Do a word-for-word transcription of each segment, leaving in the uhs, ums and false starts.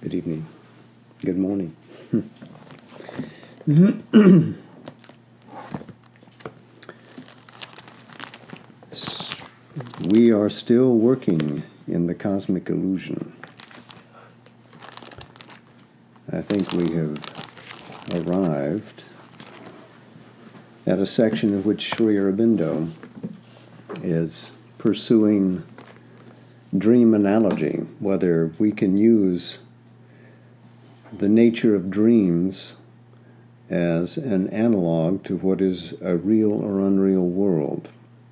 Good evening. Good morning. We are still working in the cosmic illusion. I think we have arrived at a section in which Sri Aurobindo is pursuing dream analogy, whether we can use the nature of dreams as an analog to what is a real or unreal world.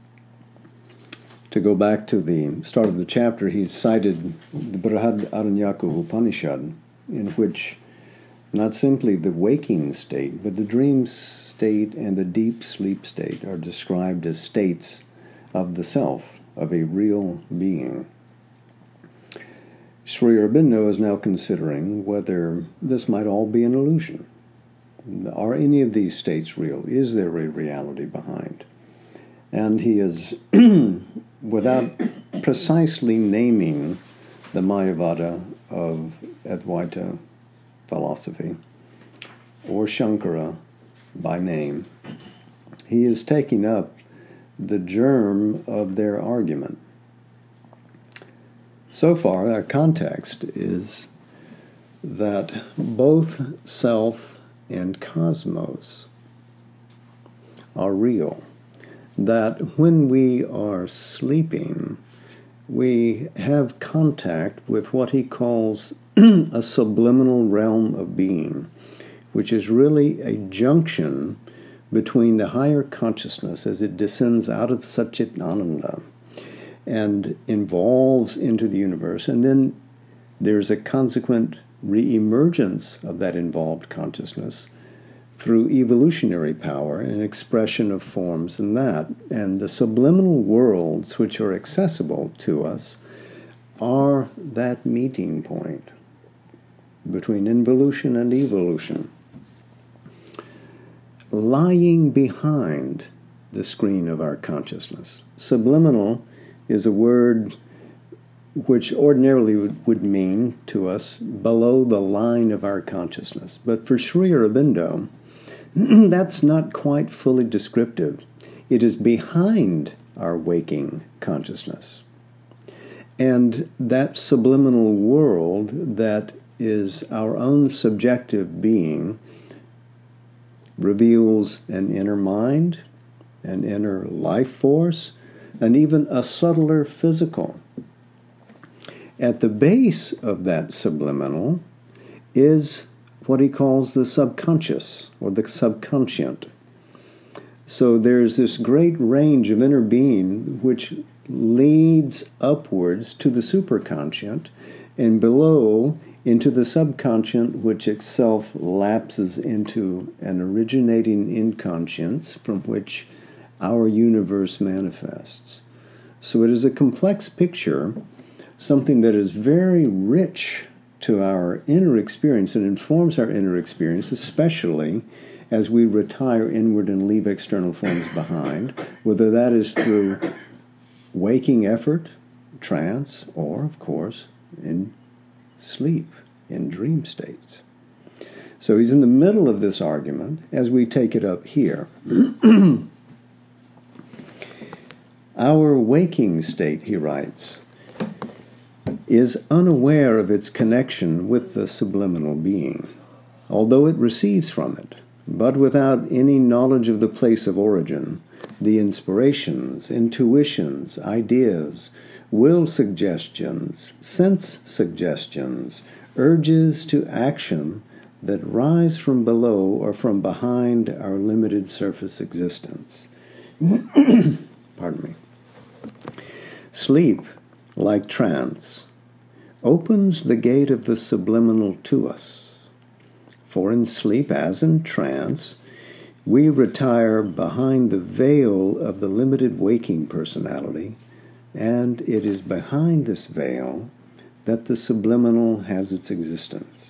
To go back to the start of the chapter, he's cited the Brihadaranyaka Upanishad, in which not simply the waking state, but the dream state and the deep sleep state are described as states of the self, of a real being. Sri Aurobindo is now considering whether this might all be an illusion. Are any of these states real? Is there a reality behind? And he is, without precisely naming the Mayavada of Advaita philosophy, or Shankara by name, he is taking up the germ of their argument. So far, our context is that both self and cosmos are real. That when we are sleeping, we have contact with what he calls a subliminal realm of being, which is really a junction between the higher consciousness as it descends out of Satchitananda and involves into the universe, and then there's a consequent re-emergence of that involved consciousness through evolutionary power and expression of forms and that. And the subliminal worlds which are accessible to us are that meeting point between involution and evolution, lying behind the screen of our consciousness. Subliminal is a word which ordinarily would, would mean to us below the line of our consciousness. But for Sri Aurobindo, that's not quite fully descriptive. It is behind our waking consciousness. And that subliminal world that is our own subjective being reveals an inner mind, an inner life force, and even a subtler physical. At the base of that subliminal is what he calls the subconscious, or the subconscient. So there's this great range of inner being which leads upwards to the superconscient, and below into the subconscient, which itself lapses into an originating inconscience from which our universe manifests. So it is a complex picture, something that is very rich to our inner experience and informs our inner experience, especially as we retire inward and leave external forms behind, whether that is through waking effort, trance, or, of course, in sleep, in dream states. So he's in the middle of this argument as we take it up here. Our waking state, he writes, is unaware of its connection with the subliminal being, although it receives from it, but without any knowledge of the place of origin, the inspirations, intuitions, ideas, will suggestions, sense suggestions, urges to action that rise from below or from behind our limited surface existence. Pardon me. Sleep, like trance, opens the gate of the subliminal to us. For in sleep, as in trance, we retire behind the veil of the limited waking personality, and it is behind this veil that the subliminal has its existence.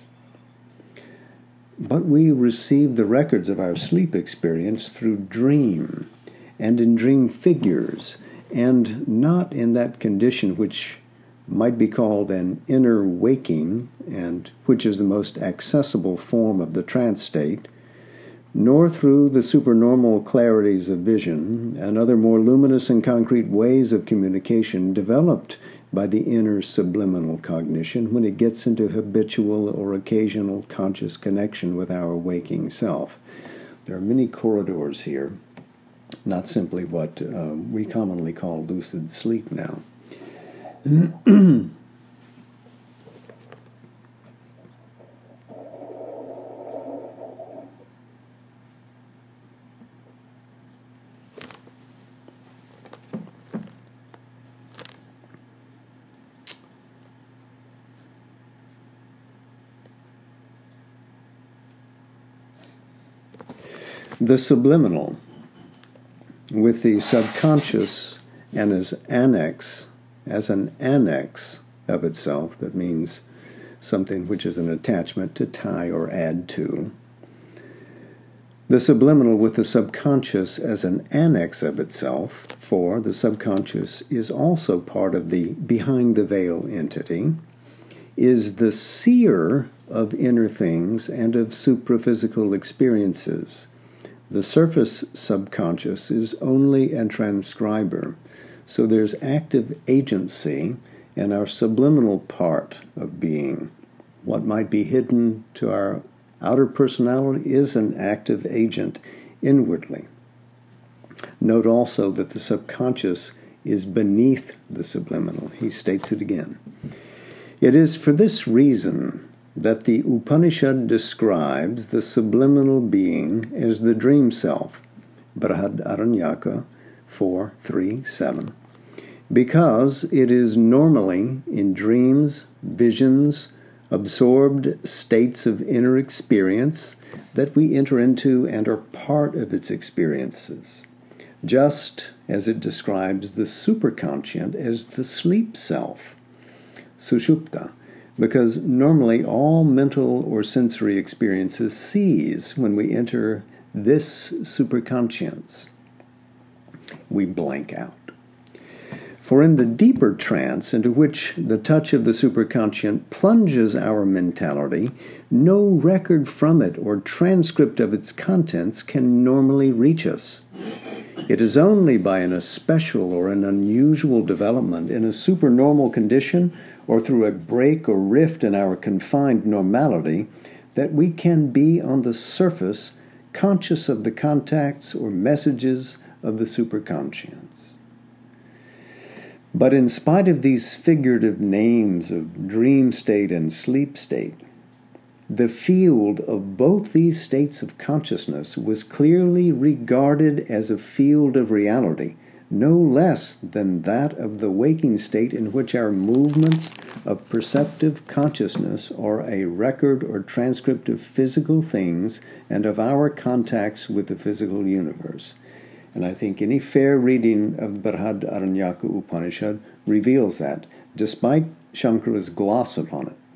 But we receive the records of our sleep experience through dream, and in dream figures, and not in that condition which might be called an inner waking, and which is the most accessible form of the trance state, nor through the supernormal clarities of vision and other more luminous and concrete ways of communication developed by the inner subliminal cognition when it gets into habitual or occasional conscious connection with our waking self. There are many corridors here, not simply what uh, we commonly call lucid sleep now. The subliminal, with the subconscious and as annex, as an annex of itself, that means something which is an attachment to tie or add to. The subliminal with the subconscious as an annex of itself, for the subconscious is also part of the behind-the-veil entity, is the seer of inner things and of supraphysical experiences. The surface subconscious is only a transcriber, so there's active agency in our subliminal part of being. What might be hidden to our outer personality is an active agent inwardly. Note also that the subconscious is beneath the subliminal. He states it again. It is for this reason that the Upanishad describes the subliminal being as the dream self, Brihadaranyaka four three seven, because it is normally in dreams, visions, absorbed states of inner experience that we enter into and are part of its experiences, just as it describes the superconscient as the sleep self, Sushupta, because normally all mental or sensory experiences cease when we enter this superconscience. We blank out. For in the deeper trance into which the touch of the superconscient plunges our mentality, no record from it or transcript of its contents can normally reach us. It is only by an especial or an unusual development in a supernormal condition or through a break or rift in our confined normality that we can be on the surface conscious of the contacts or messages of the superconscience. But in spite of these figurative names of dream state and sleep state, the field of both these states of consciousness was clearly regarded as a field of reality, no less than that of the waking state in which our movements of perceptive consciousness are a record or transcript of physical things and of our contacts with the physical universe. And I think any fair reading of Brihadaranyaka Upanishad reveals that, despite Shankara's gloss upon it.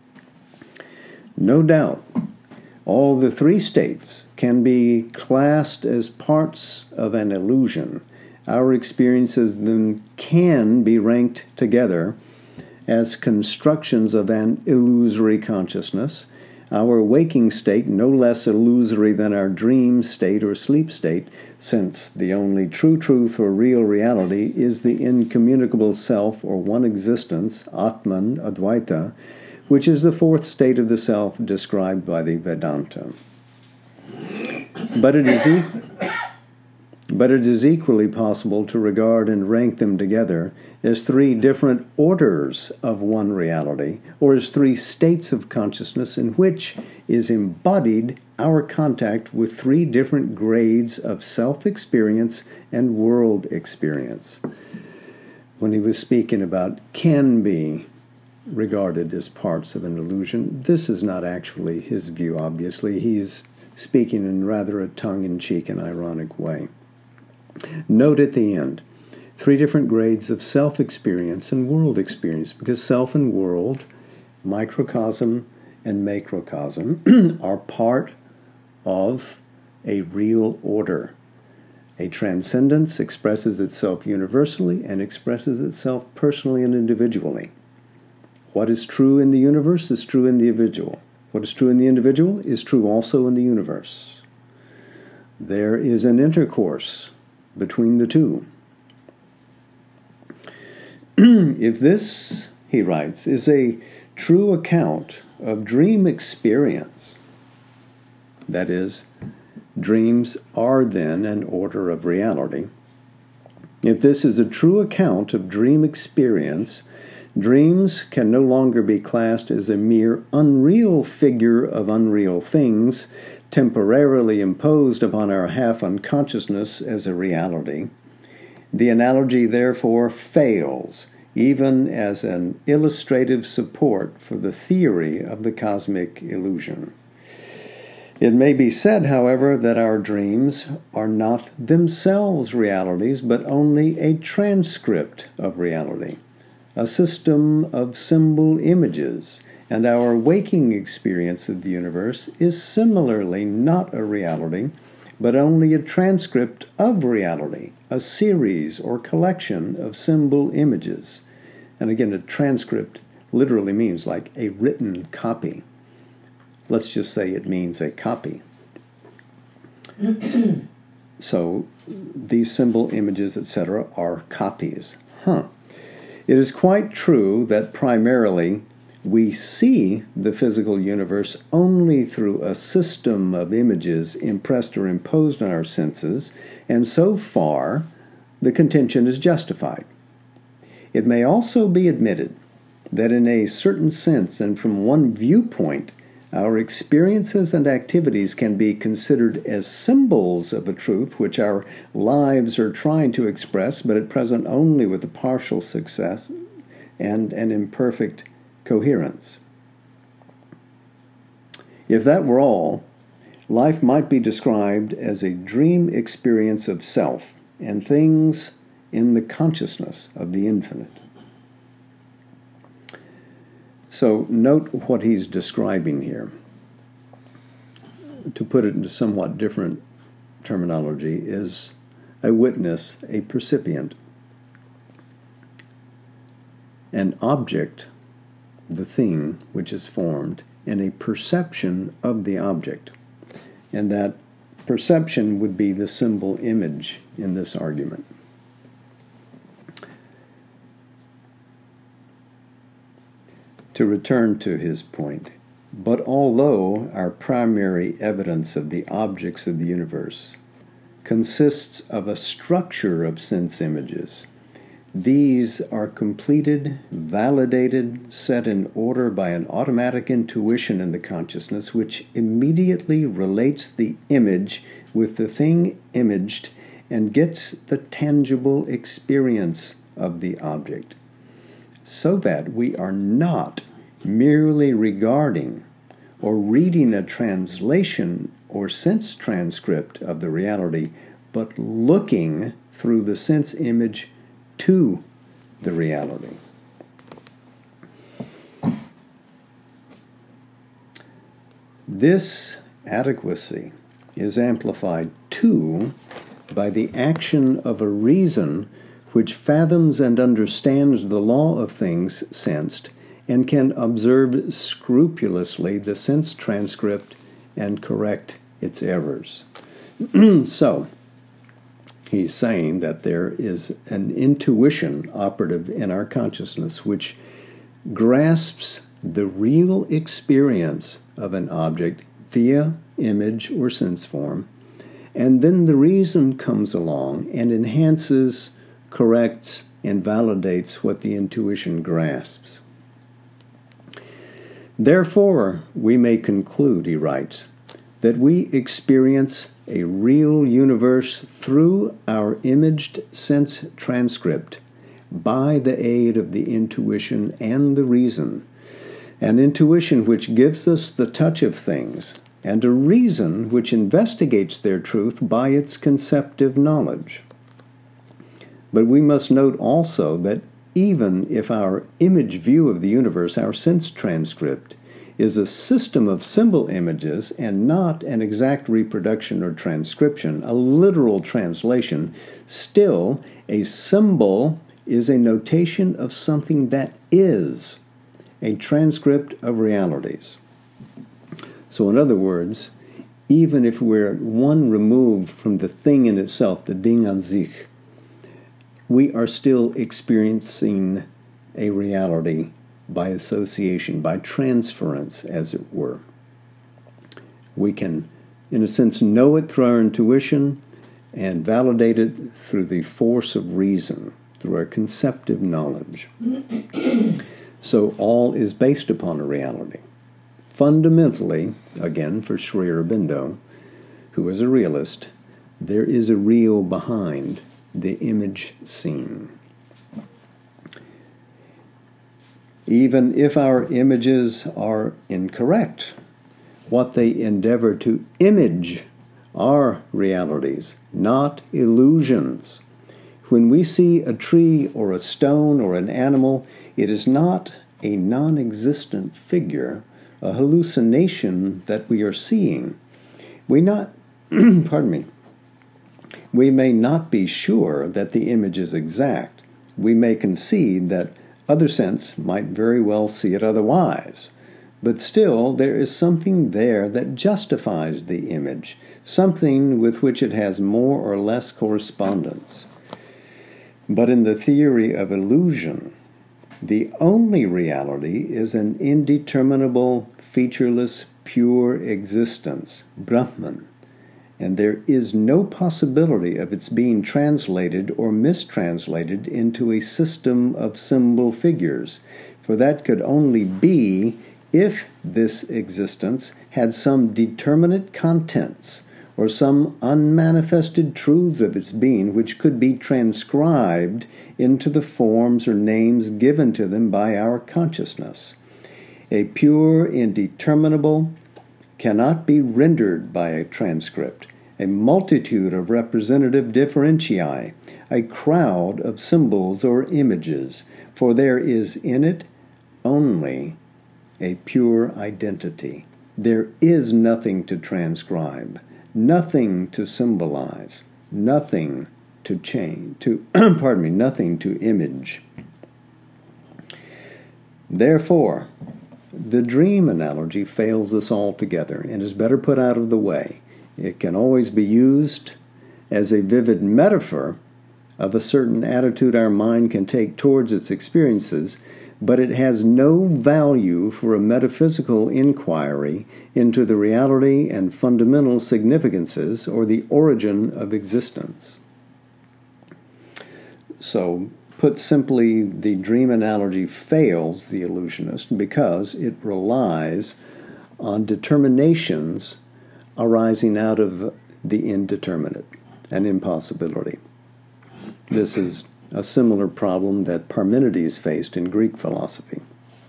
No doubt, all the three states can be classed as parts of an illusion. Our experiences then can be ranked together as constructions of an illusory consciousness, our waking state no less illusory than our dream state or sleep state, since the only true truth or real reality is the incommunicable self or one existence, Atman, Advaita, which is the fourth state of the self described by the Vedanta. But it is e- but it is equally possible to regard and rank them together as three different orders of one reality, or as three states of consciousness in which is embodied our contact with three different grades of self-experience and world experience. When he was speaking about can be regarded as parts of an illusion, this is not actually his view, obviously. He's speaking in rather a tongue-in-cheek and ironic way. Note at the end, three different grades of self-experience and world experience, because self and world, microcosm and macrocosm, are part of a real order. A transcendence expresses itself universally and expresses itself personally and individually. What is true in the universe is true in the individual. What is true in the individual is true also in the universe. There is an intercourse between the two. If this, he writes, is a true account of dream experience, that is, dreams are then an order of reality. If this is a true account of dream experience, dreams can no longer be classed as a mere unreal figure of unreal things, temporarily imposed upon our half-unconsciousness as a reality. The analogy, therefore, fails, even as an illustrative support for the theory of the cosmic illusion. It may be said, however, that our dreams are not themselves realities, but only a transcript of reality, a system of symbol images, and our waking experience of the universe is similarly not a reality, but only a transcript of reality, a series or collection of symbol images. And again, a transcript literally means like a written copy. Let's just say it means a copy. So these symbol images, et cetera, are copies. Huh. It is quite true that primarily we see the physical universe only through a system of images impressed or imposed on our senses, and so far the contention is justified. It may also be admitted that in a certain sense and from one viewpoint, our experiences and activities can be considered as symbols of a truth which our lives are trying to express, but at present only with a partial success and an imperfect coherence. If that were all, life might be described as a dream experience of self and things in the consciousness of the infinite. So note what he's describing here. To put it into somewhat different terminology, is a witness, a percipient, an object, the thing which is formed, and a perception of the object. And that perception would be the symbol image in this argument. To return to his point, but although our primary evidence of the objects of the universe consists of a structure of sense images, these are completed, validated, set in order by an automatic intuition in the consciousness which immediately relates the image with the thing imaged and gets the tangible experience of the object, so that we are not merely regarding or reading a translation or sense transcript of the reality, but looking through the sense image to the reality. This adequacy is amplified too by the action of a reason which fathoms and understands the law of things sensed and can observe scrupulously the sense transcript and correct its errors. So, he's saying that there is an intuition operative in our consciousness which grasps the real experience of an object via image or sense form, and then the reason comes along and enhances, corrects, and validates what the intuition grasps. Therefore, we may conclude, he writes, that we experience a real universe through our imaged sense transcript by the aid of the intuition and the reason, an intuition which gives us the touch of things, and a reason which investigates their truth by its conceptive knowledge. But we must note also that even if our image view of the universe, our sense transcript, is a system of symbol images and not an exact reproduction or transcription, a literal translation, still a symbol is a notation of something that is, a transcript of realities. So in other words, even if we're one removed from the thing in itself, the Ding an sich, we are still experiencing a reality by association, by transference, as it were. We can, in a sense, know it through our intuition and validate it through the force of reason, through our conceptive knowledge. So all is based upon a reality. Fundamentally, again, for Sri Aurobindo, who is a realist, there is a real behind the image seen. Even if our images are incorrect, what they endeavor to image are realities, not illusions. When we see a tree or a stone or an animal, it is not a non-existent figure, a hallucination that we are seeing. We not, pardon me, we may not be sure that the image is exact. We may concede that other sense might very well see it otherwise. But still, there is something there that justifies the image, something with which it has more or less correspondence. But in the theory of illusion, the only reality is an indeterminable, featureless, pure existence, Brahman, and there is no possibility of its being translated or mistranslated into a system of symbol figures, for that could only be if this existence had some determinate contents or some unmanifested truths of its being which could be transcribed into the forms or names given to them by our consciousness. A pure, indeterminable cannot be rendered by a transcript, a multitude of representative differentiae, a crowd of symbols or images, for there is in it only a pure identity. There is nothing to transcribe, nothing to symbolize, nothing to change, to, pardon me, nothing to image. Therefore, the dream analogy fails us altogether and is better put out of the way. It can always be used as a vivid metaphor of a certain attitude our mind can take towards its experiences, but it has no value for a metaphysical inquiry into the reality and fundamental significances or the origin of existence. So, put simply, the dream analogy fails the illusionist because it relies on determinations arising out of the indeterminate, an impossibility. This is a similar problem that Parmenides faced in Greek philosophy.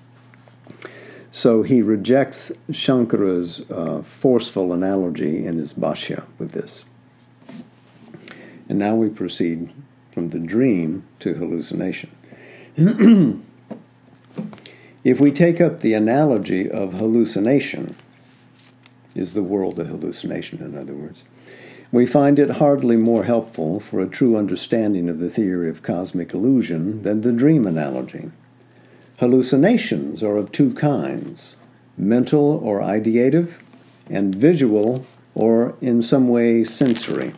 So he rejects Shankara's uh, forceful analogy in his Bhashya with this. And now we proceed from the dream to hallucination. If we take up the analogy of hallucination, is the world a hallucination, in other words, we find it hardly more helpful for a true understanding of the theory of cosmic illusion than the dream analogy. Hallucinations are of two kinds, mental or ideative, and visual or in some way sensory.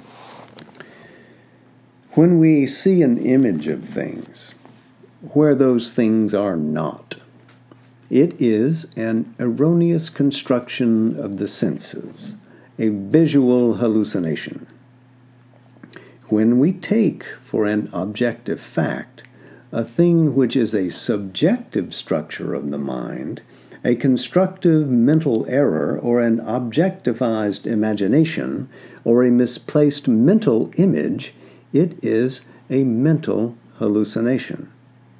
When we see an image of things, where those things are not, it is an erroneous construction of the senses, a visual hallucination. When we take for an objective fact a thing which is a subjective structure of the mind, a constructive mental error or an objectivized imagination or a misplaced mental image, it is a mental hallucination.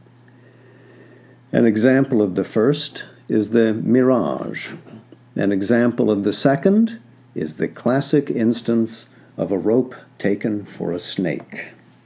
An example of the first is the mirage. An example of the second is the classic instance of a rope taken for a snake.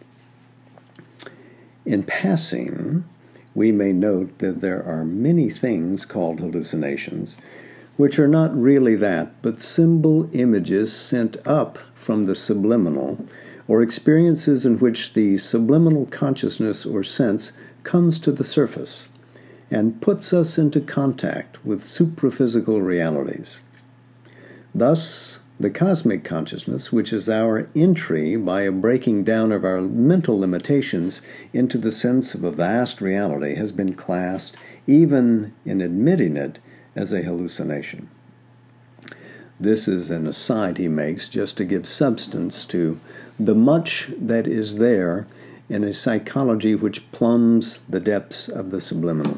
In passing, we may note that there are many things called hallucinations, which are not really that, but symbol images sent up from the subliminal, or experiences in which the subliminal consciousness or sense comes to the surface, and puts us into contact with supraphysical realities. Thus, the cosmic consciousness, which is our entry by a breaking down of our mental limitations into the sense of a vast reality, has been classed, even in admitting it, as a hallucination. This is an aside he makes just to give substance to the much that is there in a psychology which plumbs the depths of the subliminal.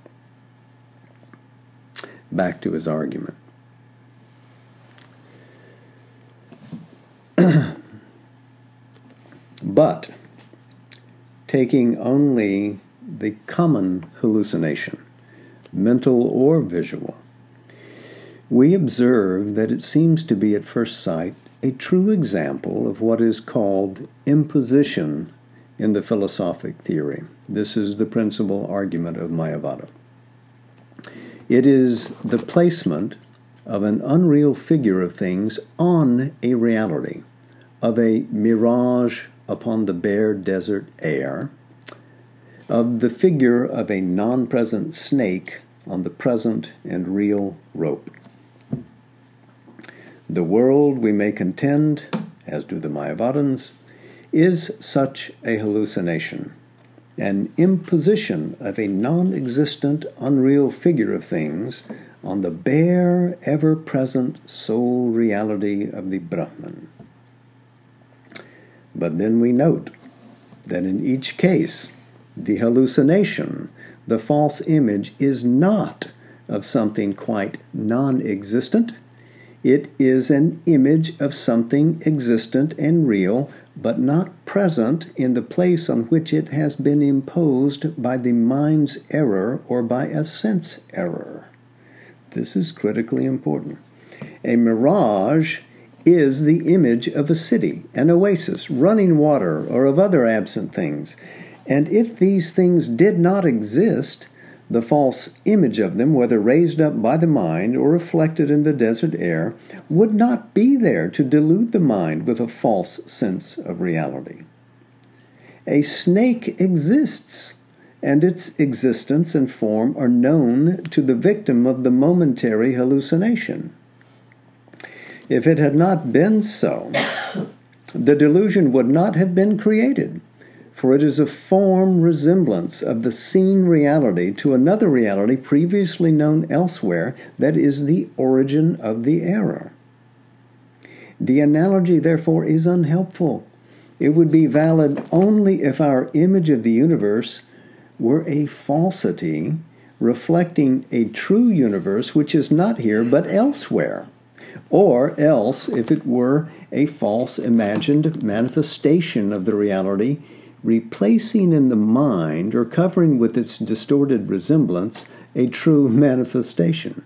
Back to his argument. But, taking only the common hallucination, mental or visual, we observe that it seems to be at first sight a true example of what is called imposition in the philosophic theory. This is the principal argument of Mayavada. It is the placement of an unreal figure of things on a reality, of a mirage upon the bare desert air, of the figure of a non-present snake on the present and real rope. The world, we may contend, as do the Mayavadins, is such a hallucination, an imposition of a non-existent, unreal figure of things on the bare, ever-present soul reality of the Brahman. But then we note that in each case, the hallucination, the false image, is not of something quite non-existent. It is an image of something existent and real, but not present in the place on which it has been imposed by the mind's error or by a sense error. This is critically important. A mirage is the image of a city, an oasis, running water, or of other absent things. And if these things did not exist, the false image of them, whether raised up by the mind or reflected in the desert air, would not be there to delude the mind with a false sense of reality. A snake exists, and its existence and form are known to the victim of the momentary hallucination. If it had not been so, the delusion would not have been created, for it is a form resemblance of the seen reality to another reality previously known elsewhere that is the origin of the error. The analogy, therefore, is unhelpful. It would be valid only if our image of the universe were a falsity reflecting a true universe which is not here but elsewhere, or else if it were a false imagined manifestation of the reality replacing in the mind or covering with its distorted resemblance a true manifestation.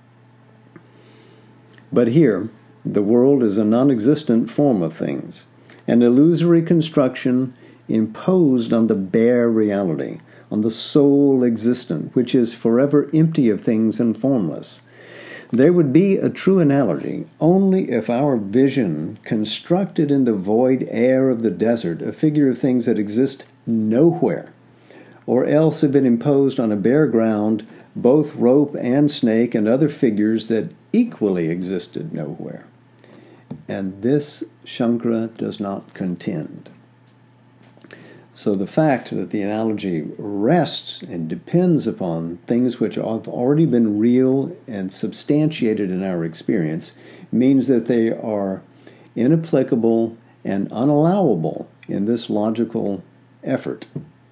But here, the world is a non-existent form of things, an illusory construction imposed on the bare reality, on the sole existent, which is forever empty of things and formless. There would be a true analogy only if our vision constructed in the void air of the desert a figure of things that exist nowhere, or else if it imposed on a bare ground both rope and snake and other figures that equally existed nowhere. And this Shankara does not contend. So the fact that the analogy rests and depends upon things which have already been real and substantiated in our experience means that they are inapplicable and unallowable in this logical effort.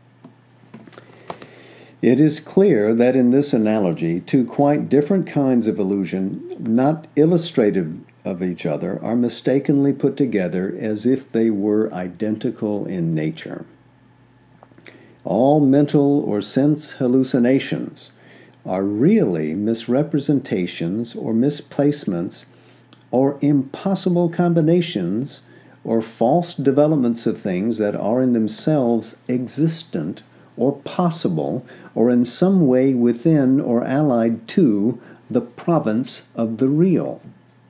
It is clear that in this analogy, two quite different kinds of illusion, not illustrative of each other, are mistakenly put together as if they were identical in nature. All mental or sense hallucinations are really misrepresentations or misplacements or impossible combinations or false developments of things that are in themselves existent or possible or in some way within or allied to the province of the real.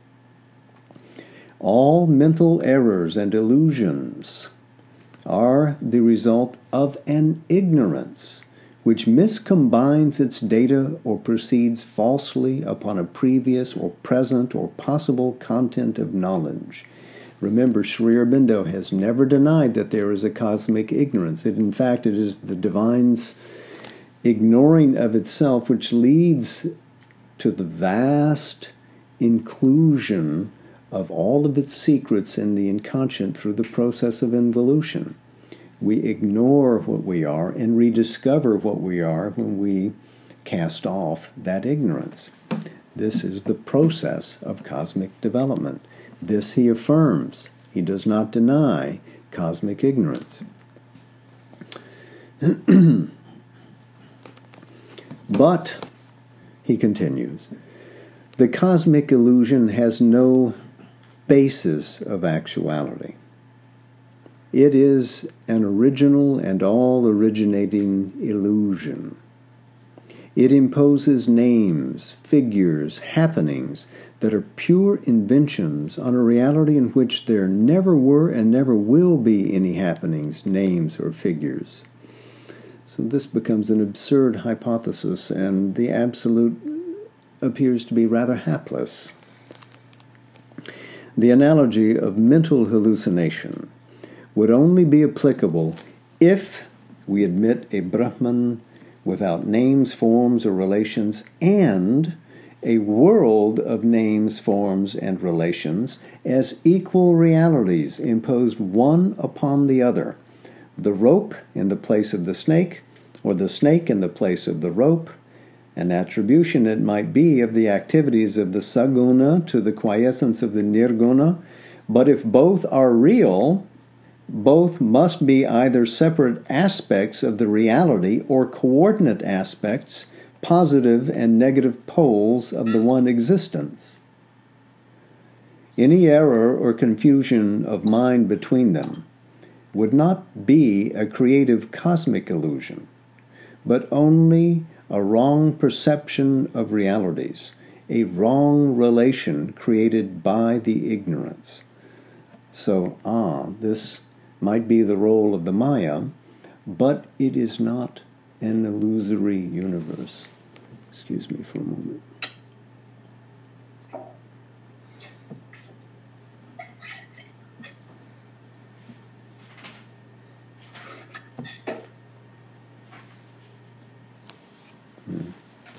All mental errors and illusions are the result of an ignorance which miscombines its data or proceeds falsely upon a previous or present or possible content of knowledge. Remember, Sri Aurobindo has never denied that there is a cosmic ignorance. It, in fact, it is the divine's ignoring of itself which leads to the vast inclusion of all of its secrets in the inconscient through the process of involution. We ignore what we are and rediscover what we are when we cast off that ignorance. This is the process of cosmic development. This he affirms. He does not deny cosmic ignorance. But, he continues, the cosmic illusion has no basis of actuality. It is an original and all-originating illusion. It imposes names, figures, happenings that are pure inventions on a reality in which there never were and never will be any happenings, names, or figures. So this becomes an absurd hypothesis, and the absolute appears to be rather hapless. The analogy of mental hallucination would only be applicable if we admit a Brahman without names, forms, or relations, and a world of names, forms, and relations as equal realities imposed one upon the other, the rope in the place of the snake, or the snake in the place of the rope, an attribution it might be of the activities of the saguna to the quiescence of the nirguna, but if both are real, both must be either separate aspects of the reality or coordinate aspects, positive and negative poles of the one existence. Any error or confusion of mind between them would not be a creative cosmic illusion, but only a wrong perception of realities, a wrong relation created by the ignorance. So, ah, this might be the role of the Maya, but it is not an illusory universe. Excuse me for a moment. Hmm.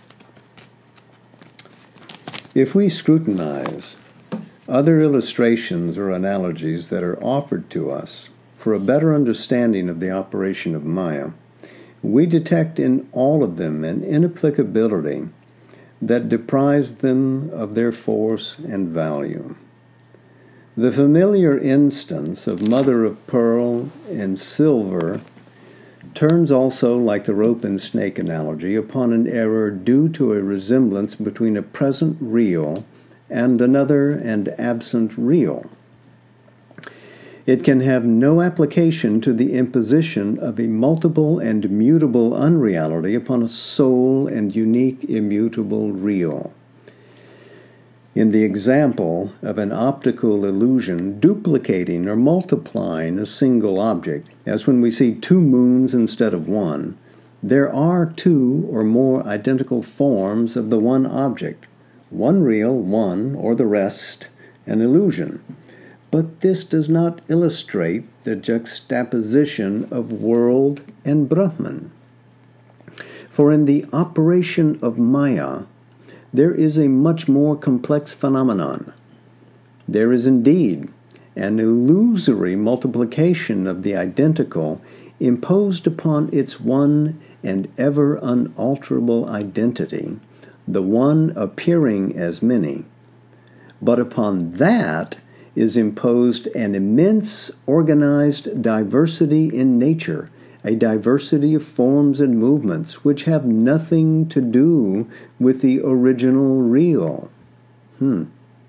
If we scrutinize other illustrations or analogies that are offered to us for a better understanding of the operation of Maya, we detect in all of them an inapplicability that deprives them of their force and value. The familiar instance of mother of pearl and silver turns also, like the rope and snake analogy, upon an error due to a resemblance between a present real and another and absent real. It can have no application to the imposition of a multiple and mutable unreality upon a sole and unique immutable real. In the example of an optical illusion duplicating or multiplying a single object, as when we see two moons instead of one, there are two or more identical forms of the one object, one real, one, or the rest, an illusion. But this does not illustrate the juxtaposition of world and Brahman. For in the operation of Maya, there is a much more complex phenomenon. There is indeed an illusory multiplication of the identical imposed upon its one and ever unalterable identity, the one appearing as many. But upon that is imposed an immense organized diversity in nature, a diversity of forms and movements which have nothing to do with the original real. Hmm.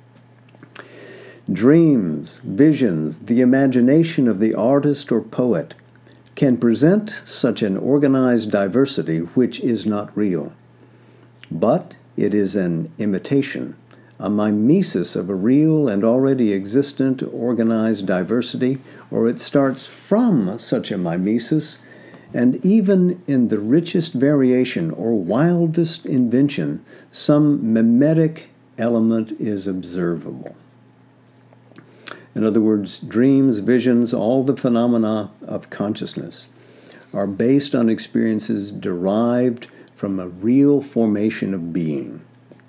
Dreams, visions, the imagination of the artist or poet can present such an organized diversity which is not real. But it is an imitation, a mimesis of a real and already existent organized diversity, or it starts from such a mimesis And even in the richest variation or wildest invention, some mimetic element is observable. In other words, dreams, visions, all the phenomena of consciousness are based on experiences derived from a real formation of being.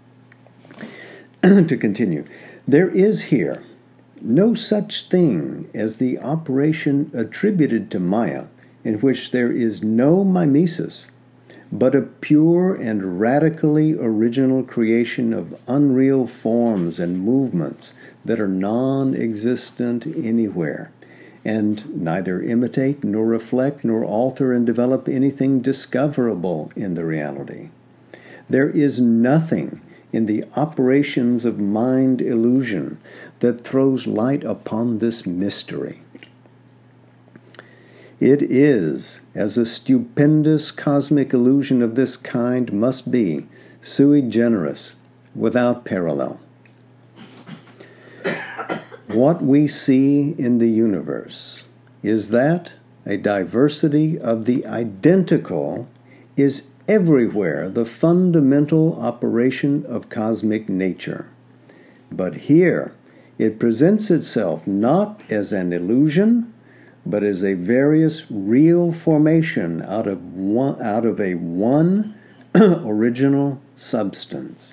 To continue, there is here no such thing as the operation attributed to Maya, in which there is no mimesis, but a pure and radically original creation of unreal forms and movements that are non-existent anywhere, and neither imitate nor reflect nor alter and develop anything discoverable in the reality. There is nothing in the operations of mind illusion that throws light upon this mystery. It is, as a stupendous cosmic illusion of this kind must be, sui generis, without parallel. What we see in the universe is that a diversity of the identical is everywhere the fundamental operation of cosmic nature. But here it presents itself not as an illusion, but as a various real formation out of one, out of a one original substance.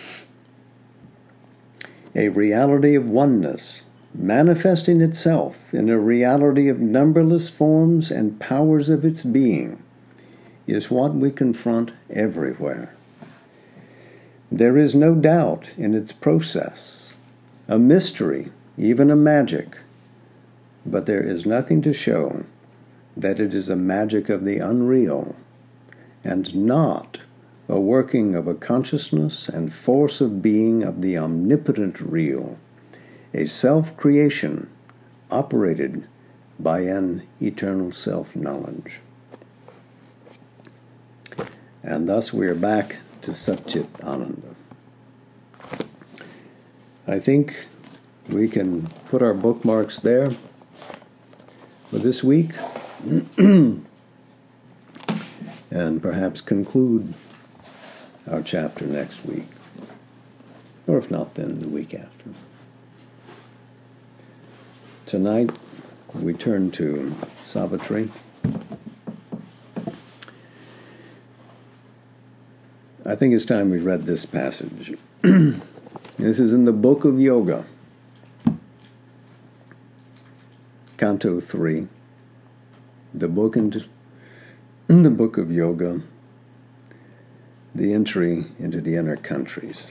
A reality of oneness, manifesting itself in a reality of numberless forms and powers of its being, is what we confront everywhere. There is no doubt in its process, a mystery, even a magic, but there is nothing to show that it is a magic of the unreal, and not a working of a consciousness and force of being of the omnipotent real, a self-creation operated by an eternal self-knowledge. And thus we are back to Satchit Ananda. I think we can put our bookmarks there for this week and perhaps conclude our chapter next week, or if not, then the week after. Tonight we turn to Savitri. I think it's time we read this passage. This is in the Book of Yoga, Canto three, the book into in the Book of Yoga, the entry into the inner countries.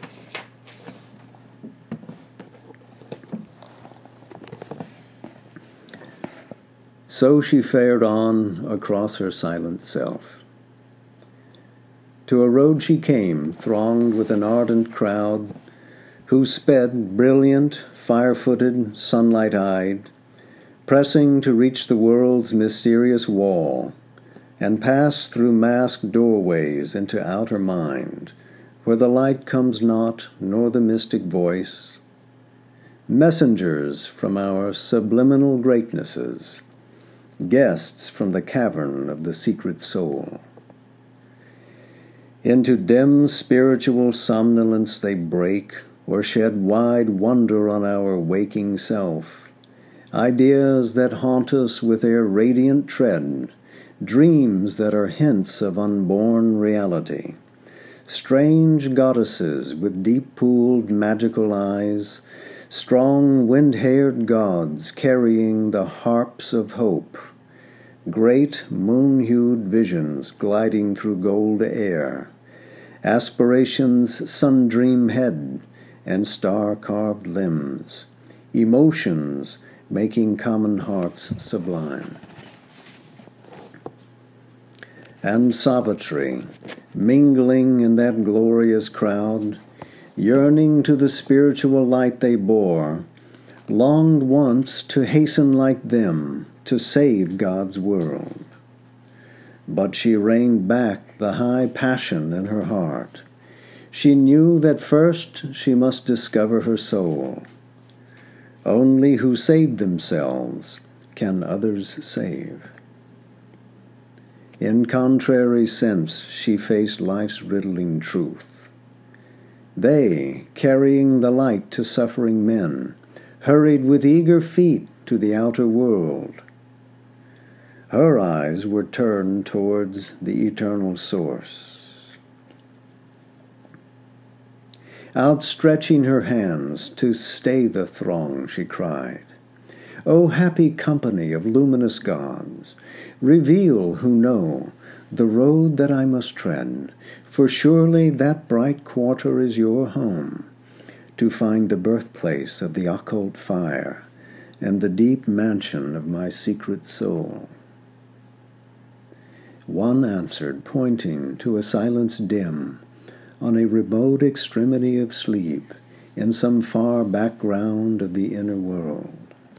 So she fared on across her silent self. To a road she came, thronged with an ardent crowd, who sped, brilliant, fire-footed, sunlight-eyed, pressing to reach the world's mysterious wall, and pass through masked doorways into outer mind, where the light comes not, nor the mystic voice. Messengers from our subliminal greatnesses, guests from the cavern of the secret soul. Into dim spiritual somnolence they break, or shed wide wonder on our waking self. Ideas that haunt us with their radiant tread, dreams that are hints of unborn reality. Strange goddesses with deep-pooled magical eyes, strong wind-haired gods carrying the harps of hope, great moon-hued visions gliding through gold air, aspirations' sun-dream head and star-carved limbs, emotions making common hearts sublime. And Savitri, mingling in that glorious crowd, yearning to the spiritual light they bore, longed once to hasten like them to save God's world. But she reined back the high passion in her heart. She knew that first she must discover her soul. Only who saved themselves can others save. In contrary sense, she faced life's riddling truth. They, carrying the light to suffering men, hurried with eager feet to the outer world. Her eyes were turned towards the eternal source. Outstretching her hands to stay the throng, she cried, "O happy company of luminous gods, reveal who know the road that I must tread, for surely that bright quarter is your home, to find the birthplace of the occult fire and the deep mansion of my secret soul." One answered, pointing to a silence dim on a remote extremity of sleep in some far background of the inner world.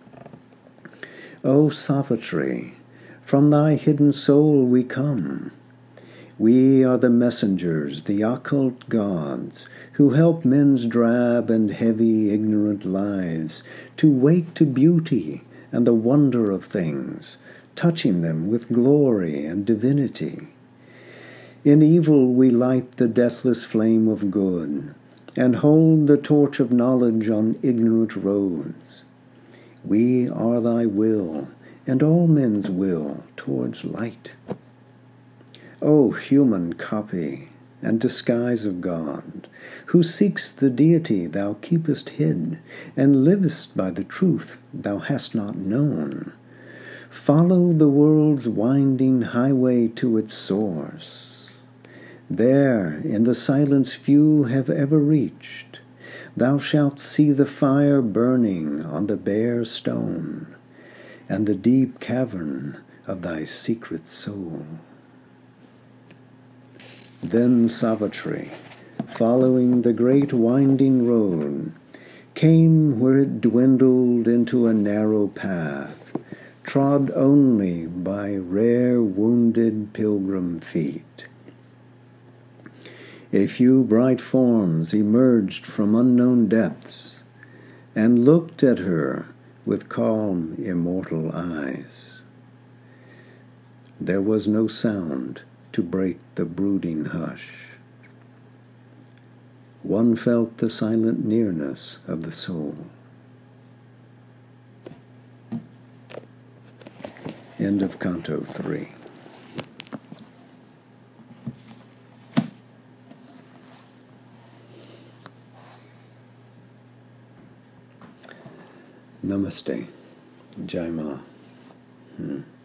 "O Savitri, from thy hidden soul we come. We are the messengers, the occult gods, who help men's drab and heavy ignorant lives to wake to beauty and the wonder of things, touching them with glory and divinity. In evil we light the deathless flame of good, and hold the torch of knowledge on ignorant roads. We are thy will, and all men's will towards light. O human copy and disguise of God, who seeks the deity thou keepest hid, and livest by the truth thou hast not known, follow the world's winding highway to its source. There, in the silence few have ever reached, thou shalt see the fire burning on the bare stone, and the deep cavern of thy secret soul. Then Savitri, following the great winding road, came where it dwindled into a narrow path, trod only by rare wounded pilgrim feet. A few bright forms emerged from unknown depths and looked at her with calm, immortal eyes. There was no sound to break the brooding hush. One felt the silent nearness of the soul. End of Canto three. Namaste. Jai Ma. Hmm.